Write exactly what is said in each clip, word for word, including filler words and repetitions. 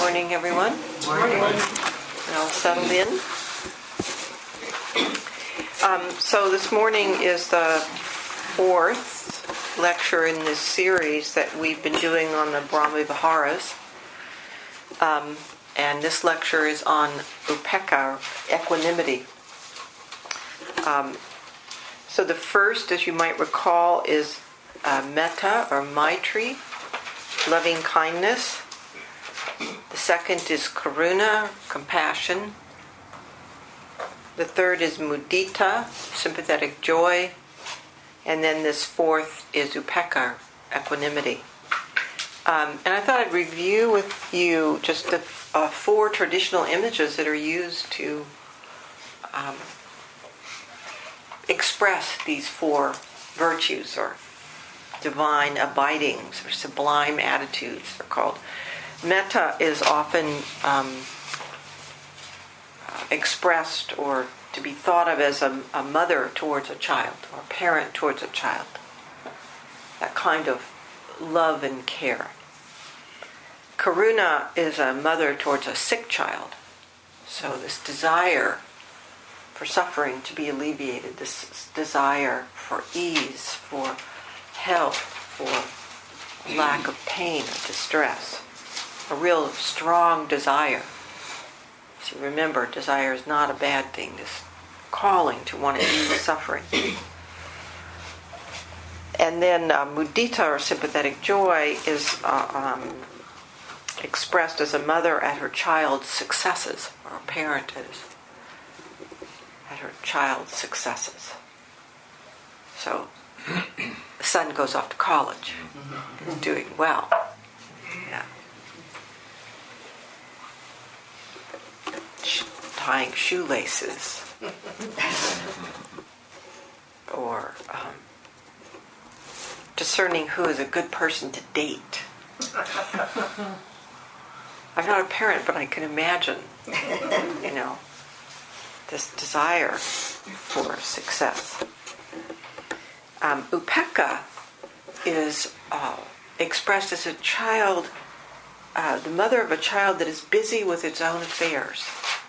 morning, everyone. Morning. And all settled in. Um, so this morning is the fourth lecture in this series that we've been doing on the Brahma Viharas. Um, and this lecture is on upekkha, equanimity. Um, so the first, as you might recall, is uh, metta or maitri, loving kindness. The second is karuna, compassion. The third is mudita, sympathetic joy. And then this fourth is upekkha, equanimity. Um, and I thought I'd review with you just the uh, four traditional images that are used to um, express these four virtues, or divine abidings, or sublime attitudes, they're called. Metta is often um, uh, expressed or to be thought of as a, a mother towards a child, or a parent towards a child. That kind of love and care. Karuna is a mother towards a sick child. So this desire for suffering to be alleviated, this desire for ease, for help, for lack of pain or distress. A real strong desire. So remember, desire is not a bad thing. This calling to want to ease suffering. And then uh, mudita, or sympathetic joy, is uh, um, expressed as a mother at her child's successes, or a parent is at her child's successes. So the son goes off to college, is doing well. Yeah. Tying shoelaces, or um, discerning who is a good person to date. I'm not a parent, but I can imagine, you know, this desire for success. Um, upekkha is uh, expressed as a child, uh, the mother of a child that is busy with its own affairs.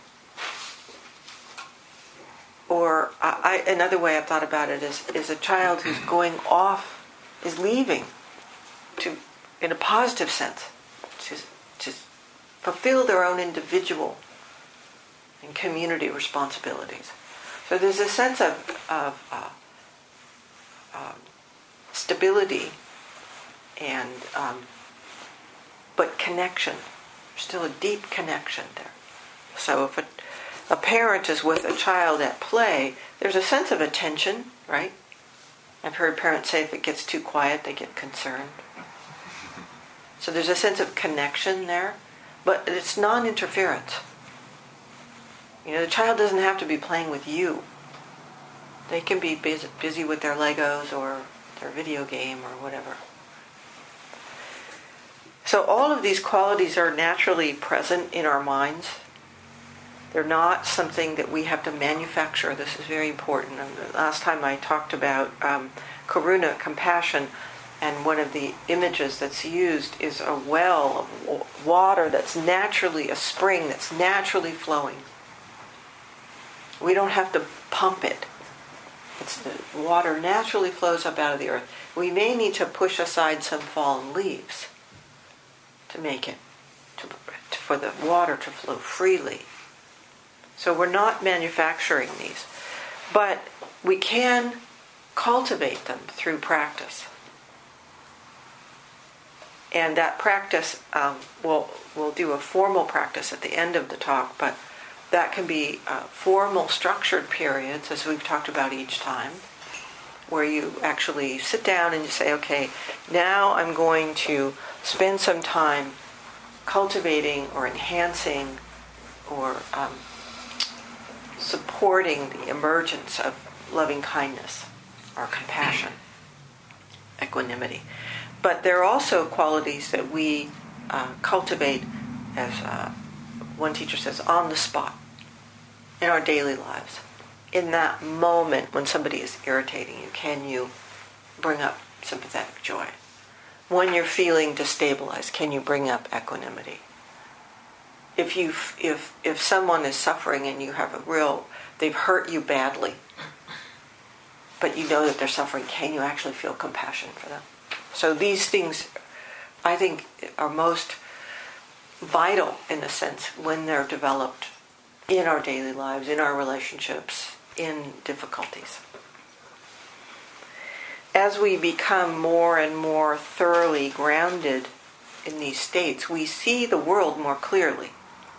Or I, another way I've thought about it is, is a child who's going off, is leaving, to, in a positive sense, to, to fulfill their own individual and community responsibilities. So there's a sense of, of uh, um, stability and um, but connection. There's still a deep connection there. So if a A parent is with a child at play, there's a sense of attention, right? I've heard parents say if it gets too quiet, they get concerned. So there's a sense of connection there, but it's non-interference. You know, the child doesn't have to be playing with you. They can be busy, busy with their Legos or their video game or whatever. So all of these qualities are naturally present in our minds. They're not something that we have to manufacture. This is very important. And the last time I talked about um, karuna, compassion, and one of the images that's used is a well of water that's naturally, a spring that's naturally flowing. We don't have to pump it. It's the water naturally flows up out of the earth. We may need to push aside some fallen leaves to make it, to, for the water to flow freely. So we're not manufacturing these, but we can cultivate them through practice. And that practice, um, we'll, we'll do a formal practice at the end of the talk, but that can be uh, formal structured periods, as we've talked about each time, where you actually sit down and you say, okay, now I'm going to spend some time cultivating or enhancing or um, supporting the emergence of loving kindness or compassion, equanimity. But there are also qualities that we uh, cultivate, as uh, one teacher says, on the spot in our daily lives. In that moment when somebody is irritating you, can you bring up sympathetic joy? When you're feeling destabilized, can you bring up equanimity? if you if if someone is suffering and you have a real, they've hurt you badly, but you know that they're suffering, can you actually feel compassion for them? So these things, I think, are most vital in a sense when they're developed in our daily lives, in our relationships, in difficulties. As we become more and more thoroughly grounded in these states, we see the world more clearly.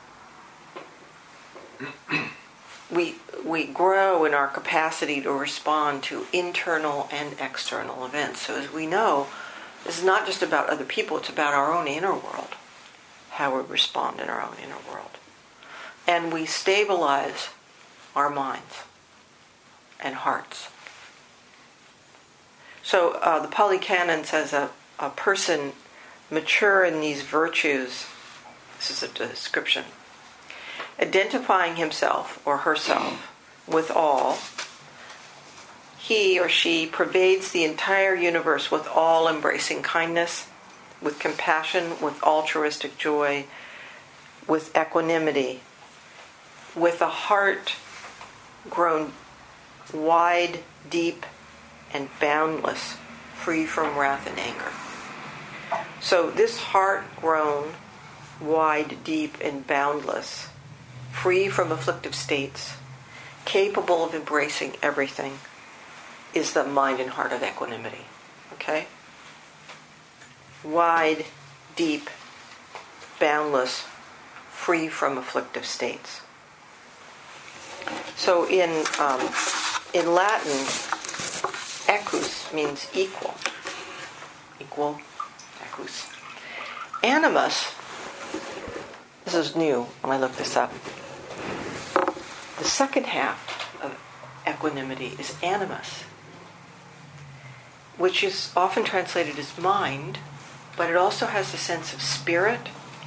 We we grow in our capacity to respond to internal and external events. So as we know, this is not just about other people, it's about our own inner world, how we respond in our own inner world. And we stabilize our minds and hearts. So uh, the Pali Canon says a, a person mature in these virtues, this is a description, identifying himself or herself with all, he or she pervades the entire universe with all-embracing kindness, with compassion, with altruistic joy, with equanimity, with a heart grown wide, deep, and boundless, free from wrath and anger. So this heart grown wide, deep, and boundless, free from afflictive states, capable of embracing everything, is the mind and heart of equanimity. Okay? Wide, deep, boundless, free from afflictive states. So in um, in Latin, equus means equal. Equal, equus. Animus, this is new when I looked this up. The second half of equanimity is animus, which is often translated as mind, but it also has a sense of spirit,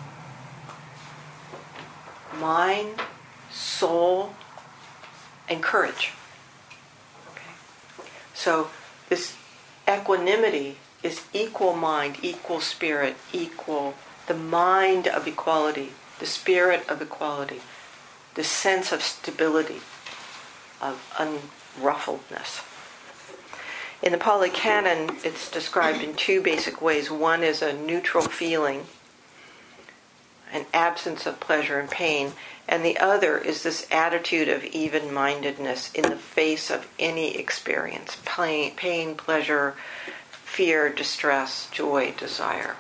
mind, soul, and courage. Okay. So this equanimity is equal mind, equal spirit, equal, the mind of equality, the spirit of equality, the sense of stability, of unruffledness. In the Pali Canon, it's described in two basic ways. One is a neutral feeling, an absence of pleasure and pain, and the other is this attitude of even-mindedness in the face of any experience, pain, pain, pleasure, fear, distress, joy, desire.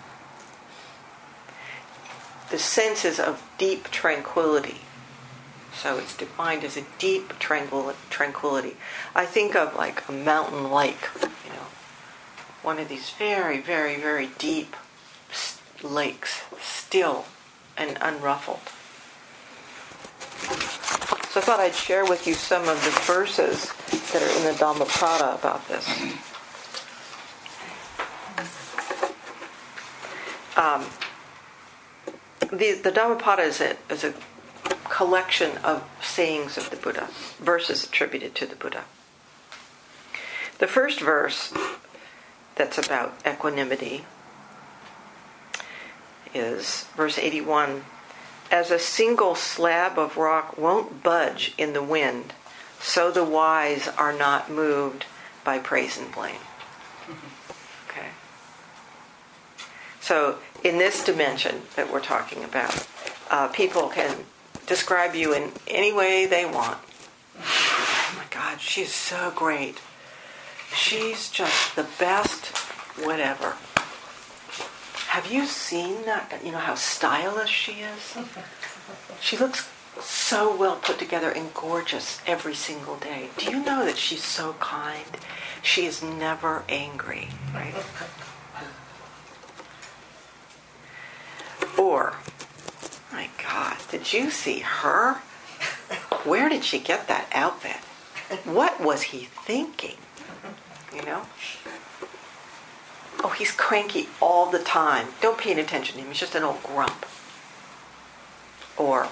The senses of deep tranquility. So it's defined as a deep tranquility. I think of like a mountain lake, you know, one of these very, very, very deep lakes, still and unruffled. So I thought I'd share with you some of the verses that are in the Dhammapada about this. Um, the, the Dhammapada is a, is a collection of sayings of the Buddha, verses attributed to the Buddha. The first verse that's about equanimity is verse eighty-one. As a single slab of rock won't budge in the wind, so the wise are not moved by praise and blame. Okay. So in this dimension that we're talking about, uh, people can describe you in any way they want. Oh my God, she's so great. She's just the best, whatever. Have you seen that? You know how stylish she is? She looks so well put together and gorgeous every single day. Do you know that she's so kind? She is never angry, right? Or, my God, did you see her? Where did she get that outfit? What was he thinking? You know? Oh, he's cranky all the time. Don't pay any attention to him. He's just an old grump. Or,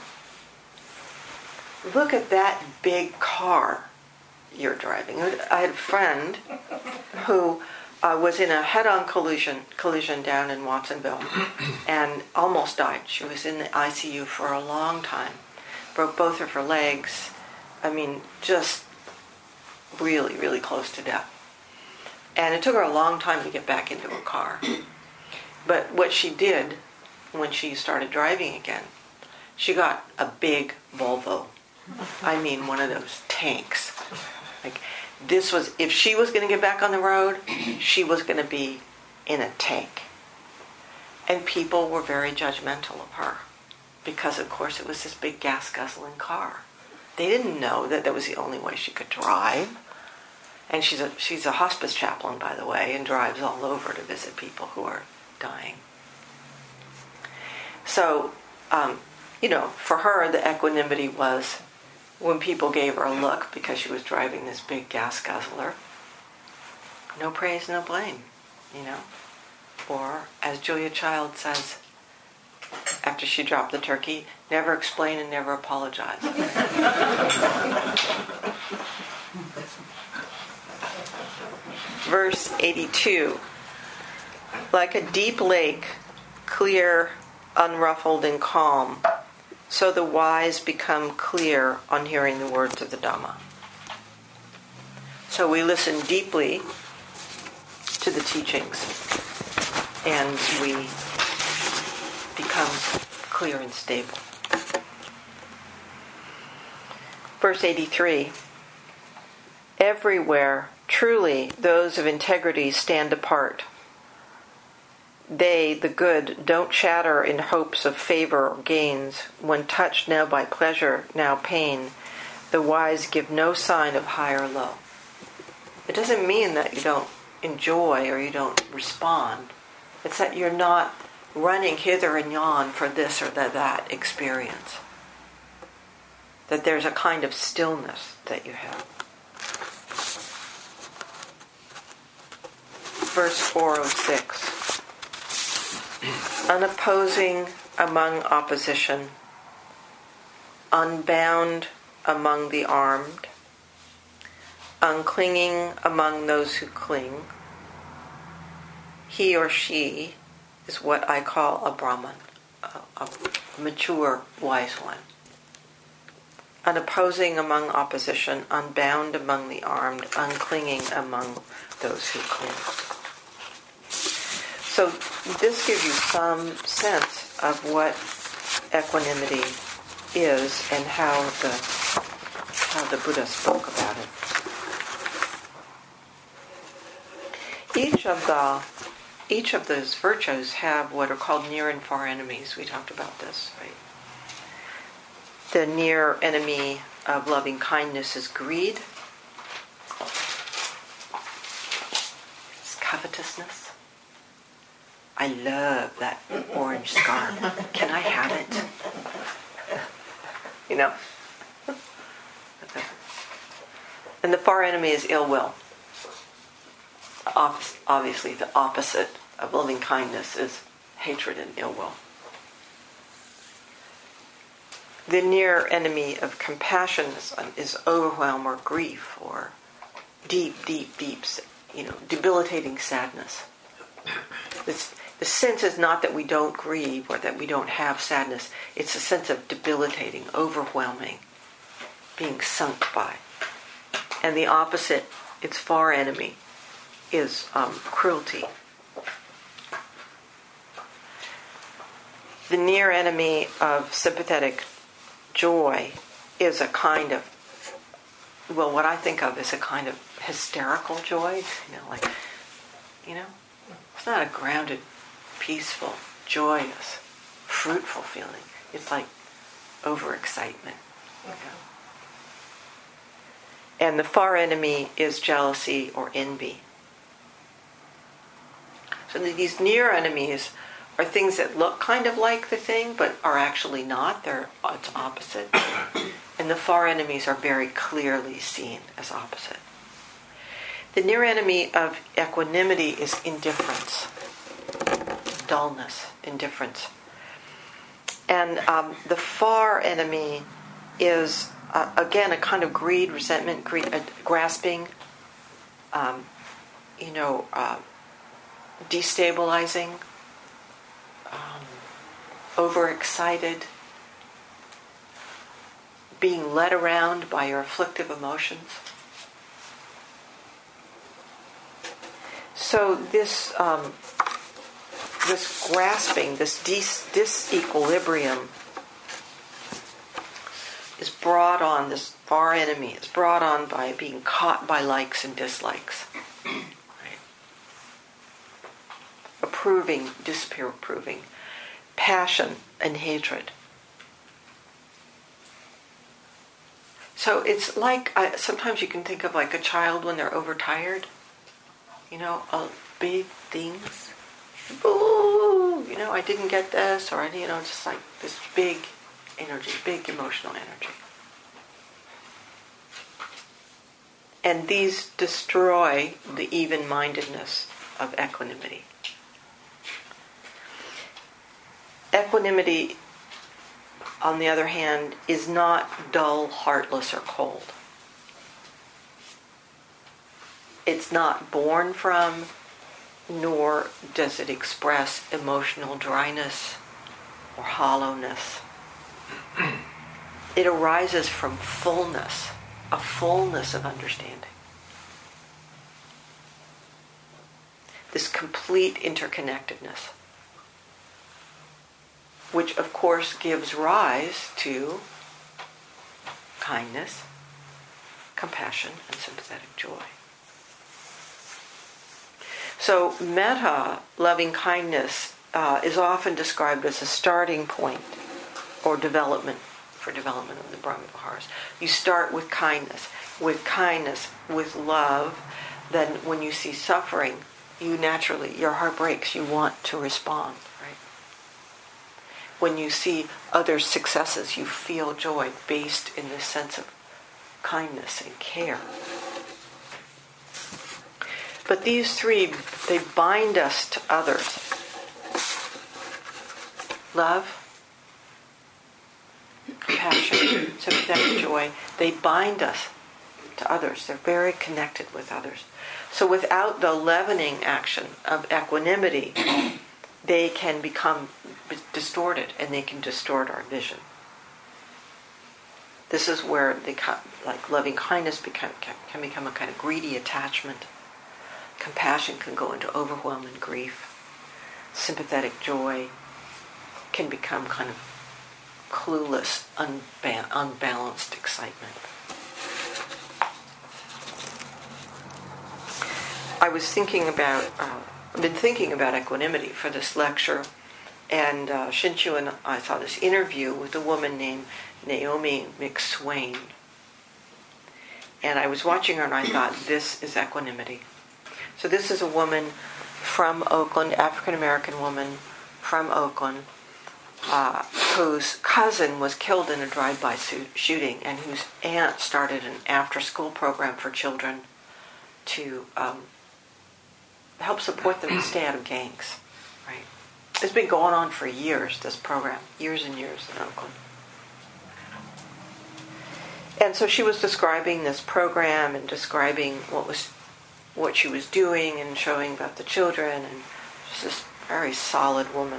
look at that big car you're driving. I had a friend who uh, was in a head-on collision collision down in Watsonville and almost died. She was in the I C U for a long time. Broke both of her legs. I mean, just really, really close to death. And it took her a long time to get back into her car. But what she did when she started driving again, she got a big Volvo. I mean, one of those tanks. Like, this was, if she was going to get back on the road, she was going to be in a tank. And people were very judgmental of her because, of course, it was this big gas-guzzling car. They didn't know that that was the only way she could drive. And she's a she's a hospice chaplain, by the way, and drives all over to visit people who are dying. So, um, you know, for her, the equanimity was when people gave her a look because she was driving this big gas guzzler. No praise, no blame, you know. Or, as Julia Child says, after she dropped the turkey, never explain and never apologize. Verse eighty-two. Like a deep lake, clear, unruffled, and calm, so the wise become clear on hearing the words of the Dhamma. So we listen deeply to the teachings, and we become clear and stable. Verse eighty-three. Everywhere, truly, those of integrity stand apart. They, the good, don't chatter in hopes of favor or gains. When touched now by pleasure, now pain, the wise give no sign of high or low. It doesn't mean that you don't enjoy or you don't respond. It's that you're not running hither and yon for this or that, that experience. That there's a kind of stillness that you have. Verse four oh six. Unopposing among opposition, unbound among the armed, unclinging among those who cling, he or she is what I call a Brahman, a, a mature, wise one. Unopposing among opposition, unbound among the armed, unclinging among those who cling. So this gives you some sense of what equanimity is and how the how the Buddha spoke about it. Each of the each of those virtues have what are called near and far enemies. We talked about this, right? The near enemy of loving kindness is greed. It's covetousness. I love that orange scarf. Can I have it? You know? And the far enemy is ill will. Obviously, the opposite of loving kindness is hatred and ill will. The near enemy of compassion is, is overwhelm or grief or deep, deep, deep, you know, debilitating sadness. This, the sense is not that we don't grieve or that we don't have sadness. It's a sense of debilitating, overwhelming, being sunk by. And the opposite, its far enemy, is um, cruelty. The near enemy of sympathetic joy is a kind of, well, what I think of is a kind of hysterical joy, you know, like, you know, it's not a grounded, peaceful, joyous, fruitful feeling. It's like overexcitement, you know. And the far enemy is jealousy or envy. So these near enemies are things that look kind of like the thing, but are actually not. They're it's opposite. And the far enemies are very clearly seen as opposite. The near enemy of equanimity is indifference, dullness, indifference. And um, the far enemy is, uh, again, a kind of greed, resentment, greed, uh, grasping, um, you know, uh, destabilizing, um, overexcited, being led around by your afflictive emotions. So this um, this grasping, this dis- disequilibrium is brought on, this our enemy is brought on by being caught by likes and dislikes. Right? Approving, disapproving, passion and hatred. So it's like, uh, sometimes you can think of like a child when they're overtired. You know, uh, big things. Ooh, you know, I didn't get this, or, you know, just like this big energy, big emotional energy. And these destroy the even-mindedness of equanimity. Equanimity, on the other hand, is not dull, heartless, or cold. It's not born from, nor does it express emotional dryness or hollowness. It arises from fullness, a fullness of understanding. This complete interconnectedness, which of course gives rise to kindness, compassion, and sympathetic joy. So metta, loving kindness, uh, is often described as a starting point or development for development of the Brahma-Viharas. You start with kindness. With kindness, with love, then when you see suffering, you naturally, your heart breaks, you want to respond, right? When you see others' successes, you feel joy based in this sense of kindness and care. But these three, they bind us to others. Love, compassion, sympathetic joy, they bind us to others. They're very connected with others. So without the leavening action of equanimity, they can become distorted, and they can distort our vision. This is where they, like loving kindness become, can become a kind of greedy attachment. Compassion can go into overwhelm and grief. Sympathetic joy can become kind of clueless, unba- unbalanced excitement. I was thinking about, uh, I've been thinking about equanimity for this lecture, and uh, Shinchu and I saw this interview with a woman named Naomi McSwain. And I was watching her and I thought, this is equanimity. So this is a woman from Oakland, African-American woman from Oakland, uh, whose cousin was killed in a drive-by shooting, and whose aunt started an after-school program for children to um, help support them to stay out of gangs. Right? It's been going on for years, this program, years and years in Oakland. And so she was describing this program and describing what was what she was doing and showing about the children, and she's this very solid woman.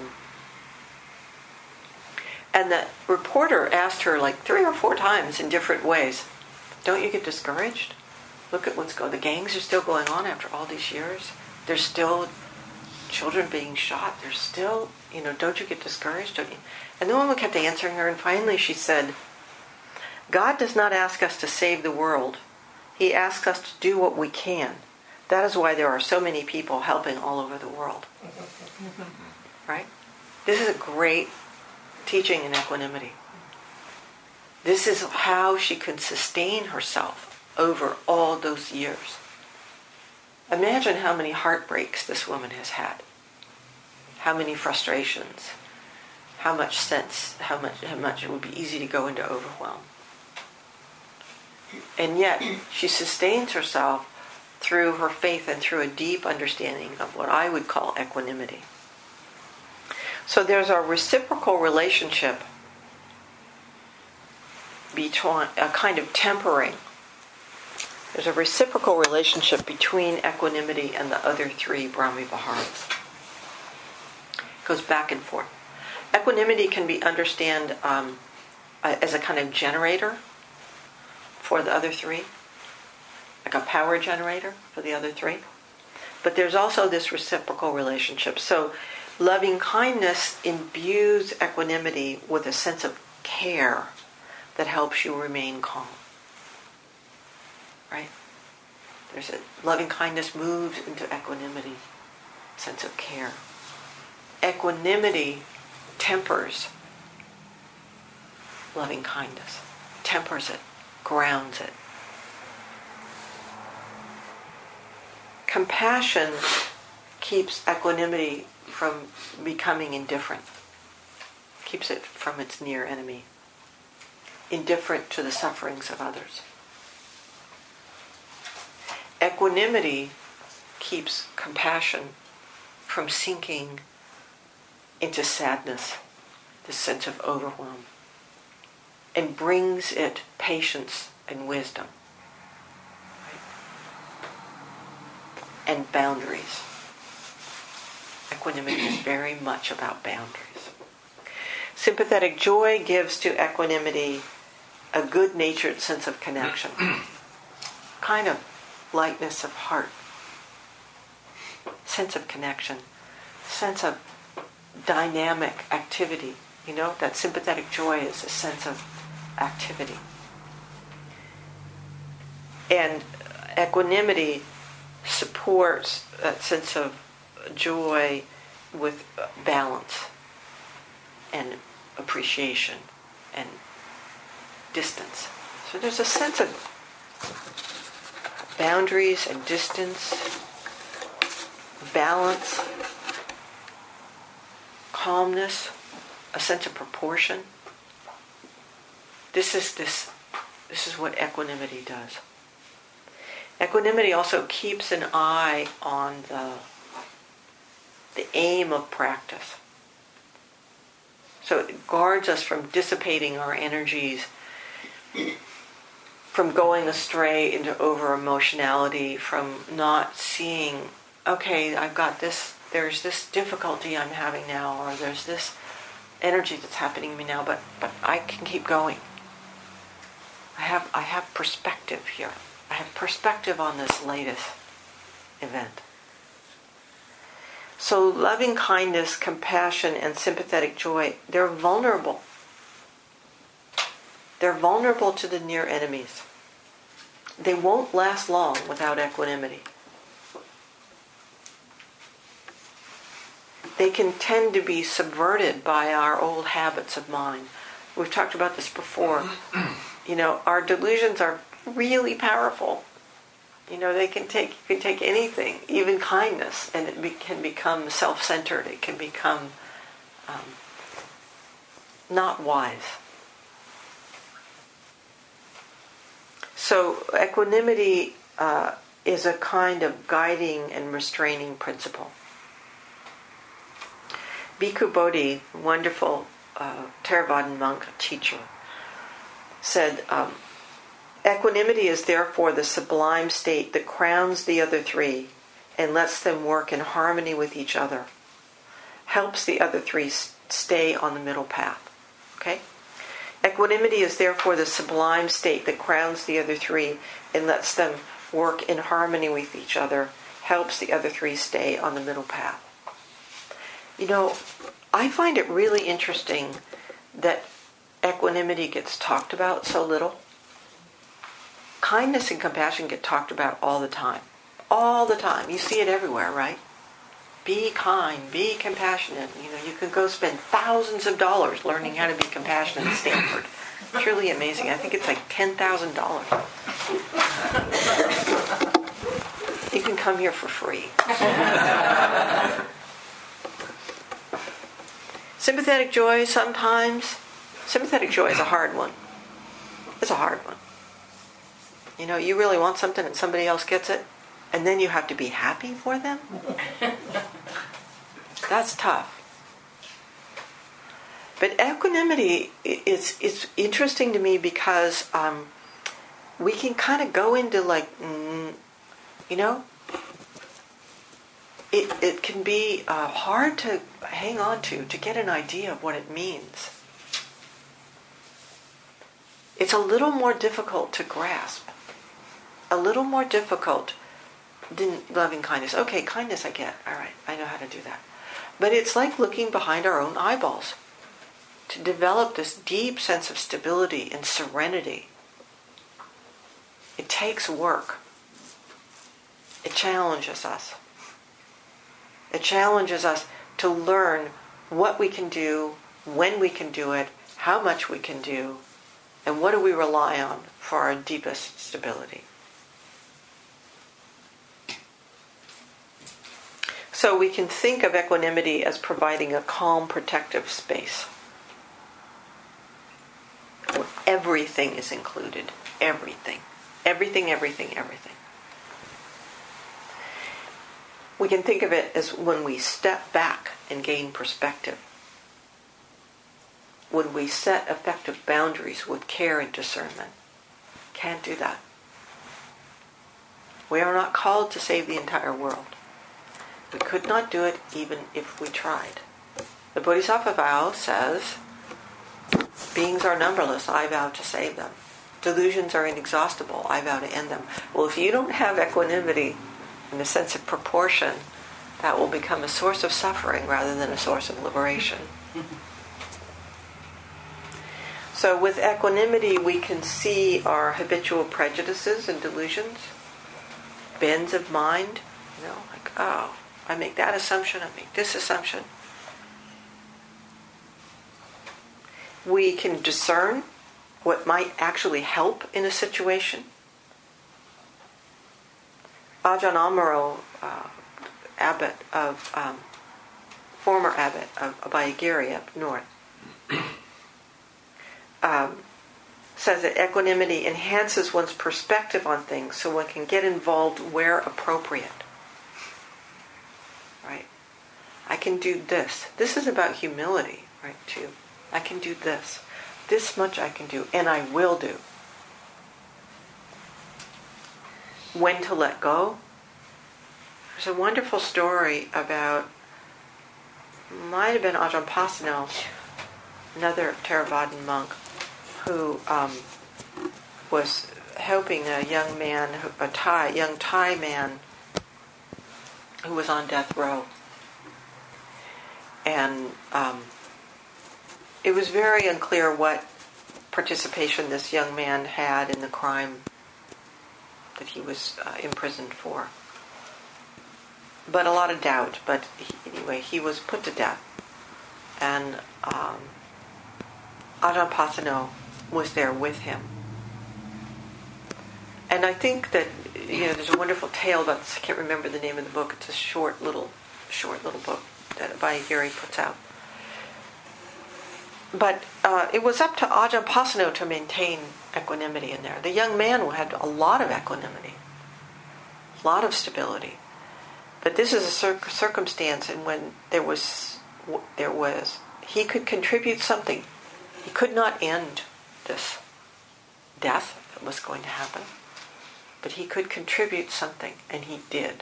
And the reporter asked her like three or four times in different ways, don't you get discouraged? Look at what's going on. The gangs are still going on after all these years. There's still children being shot. There's still, you know, don't you get discouraged? Don't you? And the woman kept answering her, and finally she said, God does not ask us to save the world. He asks us to do what we can. That is why there are so many people helping all over the world. Right? This is a great teaching in equanimity. This is how she can sustain herself over all those years. Imagine how many heartbreaks this woman has had. How many frustrations. How much sense, how much, how much it would be easy to go into overwhelm. And yet, she sustains herself through her faith and through a deep understanding of what I would call equanimity. So there's a reciprocal relationship between, a kind of tempering. There's a reciprocal relationship between equanimity and the other three Brahma-Viharas. Goes back and forth. Equanimity can be understood um, as a kind of generator for the other three, like a power generator for the other three. But there's also this reciprocal relationship. So loving kindness imbues equanimity with a sense of care that helps you remain calm. Right? There's a loving kindness moves into equanimity, sense of care. Equanimity tempers loving kindness, tempers it, grounds it. Compassion keeps equanimity from becoming indifferent, keeps it from its near enemy, indifferent to the sufferings of others. Equanimity keeps compassion from sinking into sadness, this sense of overwhelm, and brings it patience and wisdom, right? And boundaries. Equanimity is very much about boundaries. Sympathetic joy gives to equanimity a good-natured sense of connection, kind of lightness of heart, sense of connection, sense of dynamic activity. You know, that sympathetic joy is a sense of activity. And equanimity supports that sense of joy with balance and appreciation and distance. So there's a sense of boundaries and distance, balance, calmness, a sense of proportion. This is this this is what equanimity does. Equanimity also keeps an eye on the the aim of practice. So it guards us from dissipating our energies, from going astray into over-emotionality, from not seeing, okay, I've got this, there's this difficulty I'm having now, or there's this energy that's happening to me now, but, but I can keep going. I have I have perspective here. I have perspective on this latest event. So loving kindness, compassion, and sympathetic joy, they're vulnerable. They're vulnerable to the near enemies. They won't last long without equanimity. They can tend to be subverted by our old habits of mind. We've talked about this before. You know, our delusions are really powerful. You know, they can take, you can take anything, even kindness, and it be, can become self-centered. It can become um, not wise. So equanimity uh, is a kind of guiding and restraining principle. Bhikkhu Bodhi, wonderful uh, Theravadan monk teacher, said, um, equanimity is therefore the sublime state that crowns the other three and lets them work in harmony with each other, helps the other three stay on the middle path. Okay? Equanimity is therefore the sublime state that crowns the other three and lets them work in harmony with each other, helps the other three stay on the middle path. You know, I find it really interesting that equanimity gets talked about so little. Kindness and compassion get talked about all the time. All the time. You see it everywhere, right? Be kind, be compassionate. You know, you can go spend thousands of dollars learning how to be compassionate at Stanford. It's really amazing. I think it's like ten thousand dollars. You can come here for free. Sympathetic joy sometimes. Sympathetic joy is a hard one. It's a hard one. You know, you really want something and somebody else gets it, and then you have to be happy for them? That's tough. But equanimity is, is interesting to me because um, we can kind of go into like, mm, you know, it, it can be uh, hard to hang on to, to get an idea of what it means. It's a little more difficult to grasp. A little more difficult than loving kindness. Okay, kindness I get. All right, I know how to do that. But it's like looking behind our own eyeballs. To develop this deep sense of stability and serenity, it takes work. It challenges us. It challenges us to learn what we can do, when we can do it, how much we can do, and what do we rely on for our deepest stability. So we can think of equanimity as providing a calm, protective space where everything is included. Everything. Everything, everything, everything. We can think of it as when we step back and gain perspective. When we set effective boundaries with care and discernment. Can't do that. We are not called to save the entire world. We could not do it even if we tried. The Bodhisattva vow says, beings are numberless, I vow to save them. Delusions are inexhaustible, I vow to end them. Well, if you don't have equanimity in the sense of proportion, that will become a source of suffering rather than a source of liberation. So with equanimity, we can see our habitual prejudices and delusions, bends of mind, you know, like, oh, I make that assumption, I make this assumption. We can discern what might actually help in a situation. Ajahn Amaro, uh, abbot of, um, former abbot of Abhayagiri up north, um, says that equanimity enhances one's perspective on things so one can get involved where appropriate. Right? I can do this. This is about humility, right, too. I can do this. This much I can do, and I will do. When to let go. There's a wonderful story about, might have been Ajahn Pasanno, another Theravadan monk, who um, was helping a young man, a Thai, young Thai man, who was on death row. And um, it was very unclear what participation this young man had in the crime that he was uh, imprisoned for. But a lot of doubt. But he, anyway, he was put to death. And um, Ajahn Pasanno was there with him. And I think that, you know, there's a wonderful tale about this. I can't remember the name of the book. It's a short little, short little book that Abhayagiri puts out. But uh, it was up to Ajahn Pasanno to maintain equanimity in there. The young man had a lot of equanimity, a lot of stability. But this is a cir- circumstance in when there was, there was, he could contribute something. He could not end this death that was going to happen. But he could contribute something, and he did.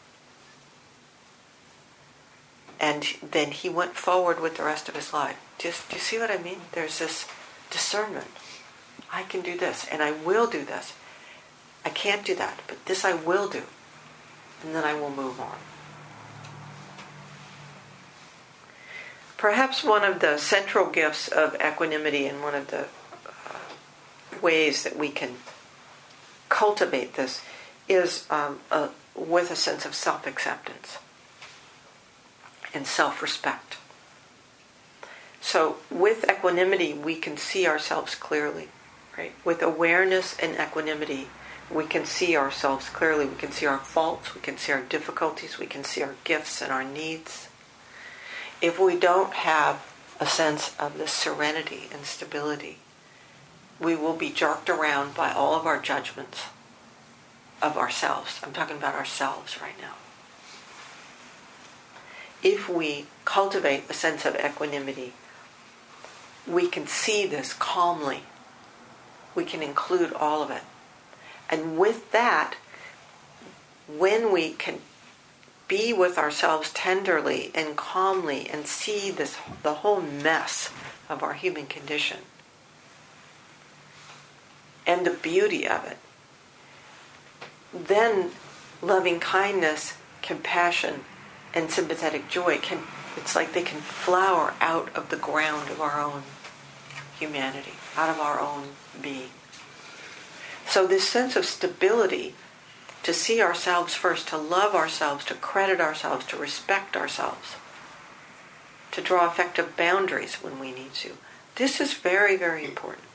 And then he went forward with the rest of his life. Do you, do you see what I mean? There's this discernment. I can do this, and I will do this. I can't do that, but this I will do. And then I will move on. Perhaps one of the central gifts of equanimity and one of the uh, ways that we can cultivate this is um, a, with a sense of self-acceptance and self-respect. So with equanimity, we can see ourselves clearly, right? With awareness and equanimity, we can see ourselves clearly. We can see our faults, we can see our difficulties, we can see our gifts and our needs. If we don't have a sense of this serenity and stability, we will be jerked around by all of our judgments of ourselves. I'm talking about ourselves right now. If we cultivate a sense of equanimity, we can see this calmly. We can include all of it. And with that, when we can be with ourselves tenderly and calmly and see this the whole mess of our human condition and the beauty of it, then loving kindness, compassion, and sympathetic joy can, it's like they can flower out of the ground of our own humanity, out of our own being. So this sense of stability, to see ourselves first, to love ourselves, to credit ourselves, to respect ourselves, to draw effective boundaries when we need to. This is very, very important.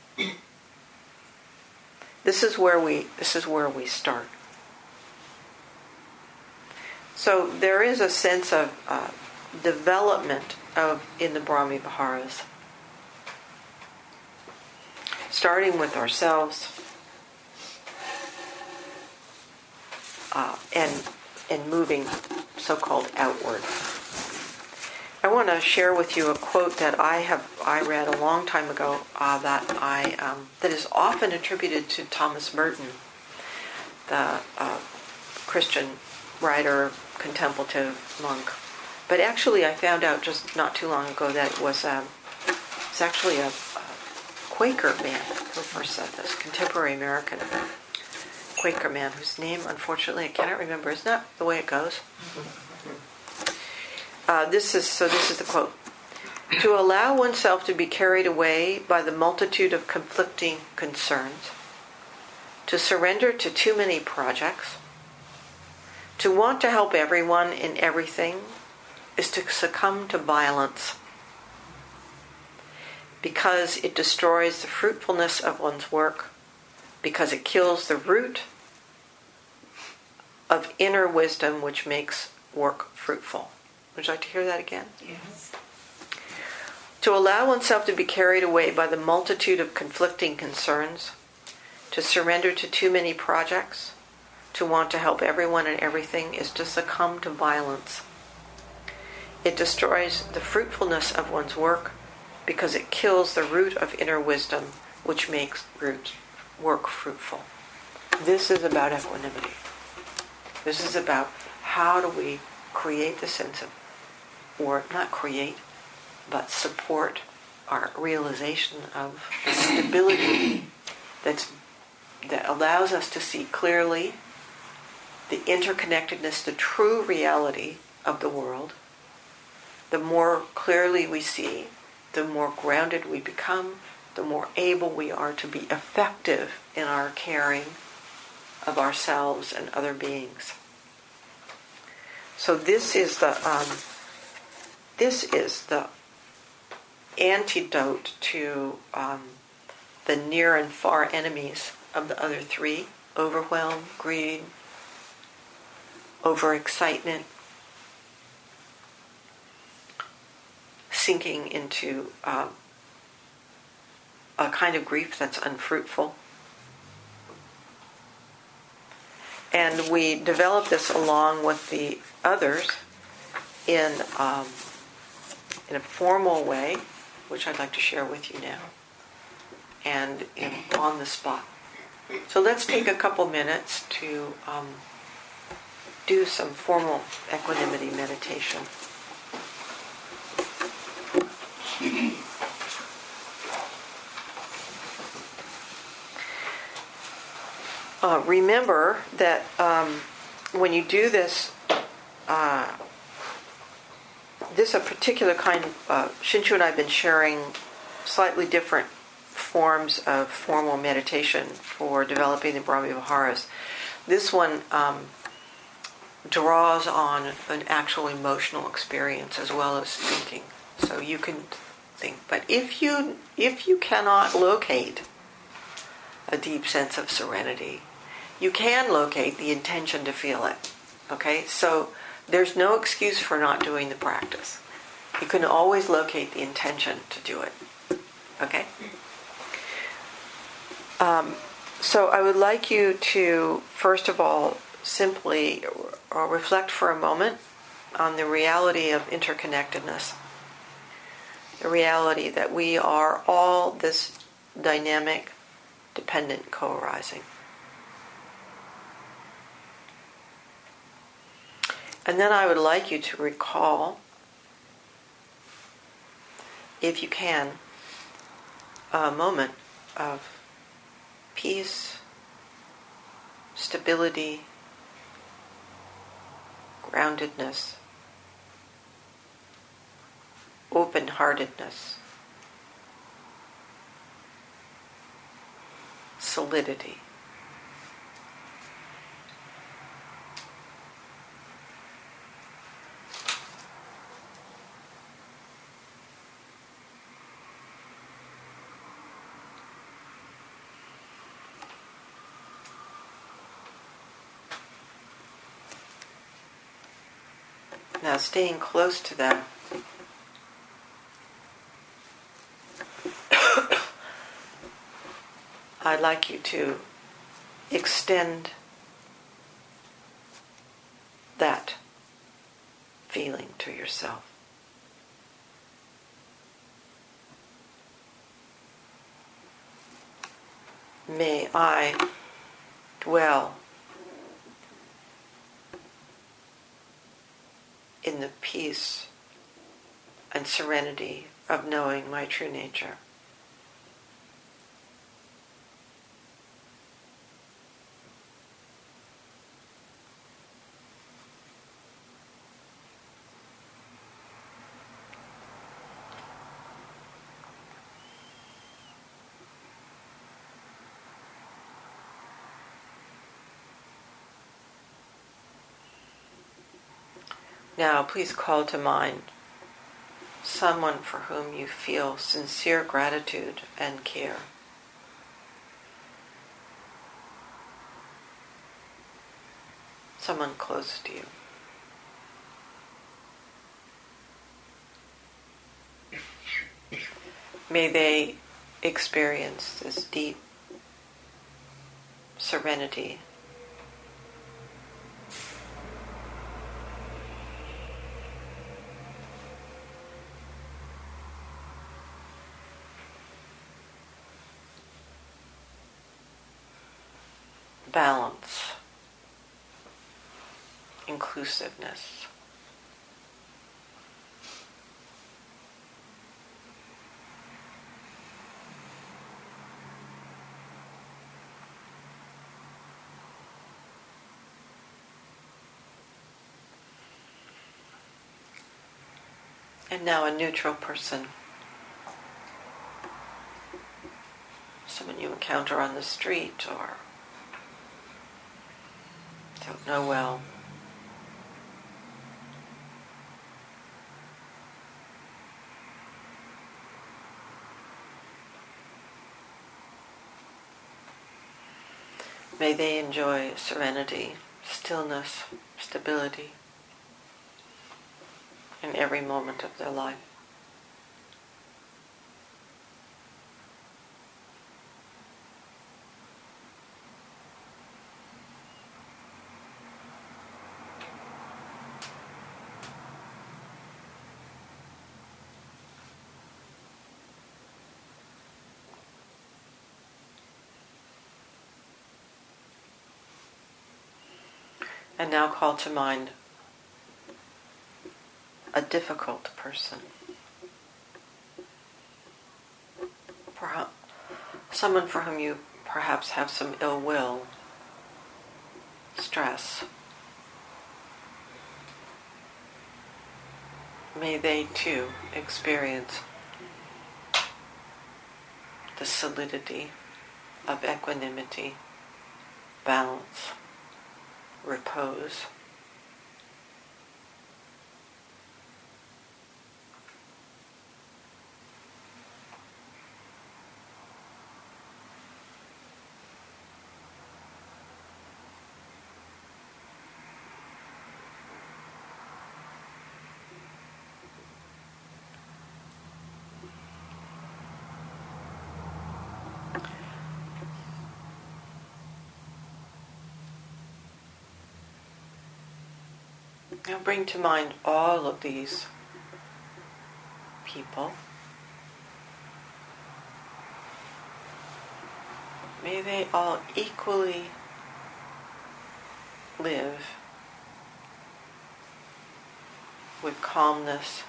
This is where we this is where we start. So there is a sense of uh, development of in the Brahmi Viharas, starting with ourselves, uh, and and moving so-called outward. I want to share with you a quote that I have I read a long time ago uh, that I um, that is often attributed to Thomas Merton, the uh, Christian writer, contemplative monk. But actually, I found out just not too long ago that it was um, it's actually a, a Quaker man who first said this, contemporary American Quaker man whose name, unfortunately, I cannot remember. Isn't that the way it goes? Uh, this is so. This is the quote: "To allow oneself to be carried away by the multitude of conflicting concerns, to surrender to too many projects, to want to help everyone in everything, is to succumb to violence, because it destroys the fruitfulness of one's work, because it kills the root of inner wisdom which makes work fruitful." Would you like to hear that again? Yes. To allow oneself to be carried away by the multitude of conflicting concerns, to surrender to too many projects, to want to help everyone and everything, is to succumb to violence. It destroys the fruitfulness of one's work because it kills the root of inner wisdom, which makes root work fruitful. This is about equanimity. This is about how do we create the sense of, or not create, but support our realization of the stability that's, that allows us to see clearly the interconnectedness, the true reality of the world. The more clearly we see, the more grounded we become, the more able we are to be effective in our caring of ourselves and other beings. So this is the um, this is the antidote to um, the near and far enemies of the other three: overwhelm, greed, overexcitement, sinking into um, a kind of grief that's unfruitful. And we develop this along with the others in um, in a formal way, which I'd like to share with you now, and in, on the spot. So let's take a couple minutes to um, do some formal equanimity meditation. Uh, remember that um, when you do this, uh, this is a particular kind of, uh, Shinchu and I have been sharing slightly different forms of formal meditation for developing the Brahmi Viharas. This one um, draws on an actual emotional experience as well as thinking. So you can think. But if you if you cannot locate a deep sense of serenity, you can locate the intention to feel it. Okay? So there's no excuse for not doing the practice. You can always locate the intention to do it. Okay? Um, so I would like you to, first of all, simply uh, reflect for a moment on the reality of interconnectedness. The reality that we are all this dynamic, dependent co-arising. And then I would like you to recall, if you can, a moment of peace, stability, groundedness, open-heartedness, solidity. Now, staying close to them, I'd like you to extend that feeling to yourself. May I dwell in the peace and serenity of knowing my true nature. Now, please call to mind someone for whom you feel sincere gratitude and care. Someone close to you. May they experience this deep serenity, balance, inclusiveness. And now a neutral person. Someone you encounter on the street or don't know well. May they enjoy serenity, stillness, stability in every moment of their life. And now call to mind a difficult person. Perhaps someone for whom you perhaps have some ill will, stress. May they too experience the solidity of equanimity, balance, repose. Now bring to mind all of these people. May they all equally live with calmness.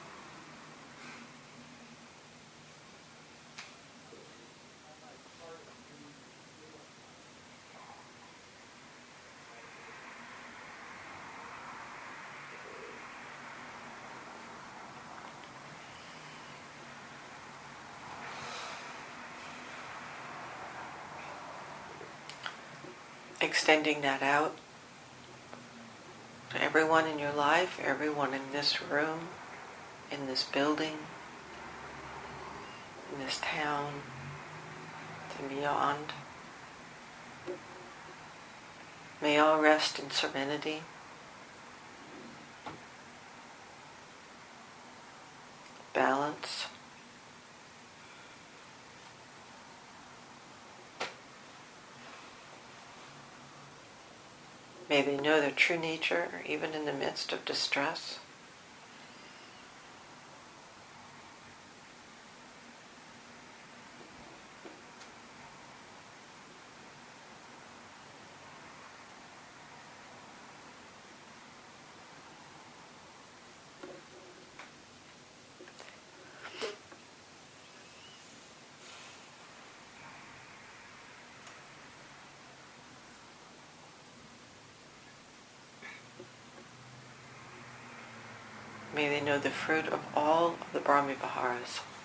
Extending that out to everyone in your life, everyone in this room, in this building, in this town, and beyond. May all rest in serenity, balance. May they know their true nature, even in the midst of distress. May they know the fruit of all of the Brahmi Viharas.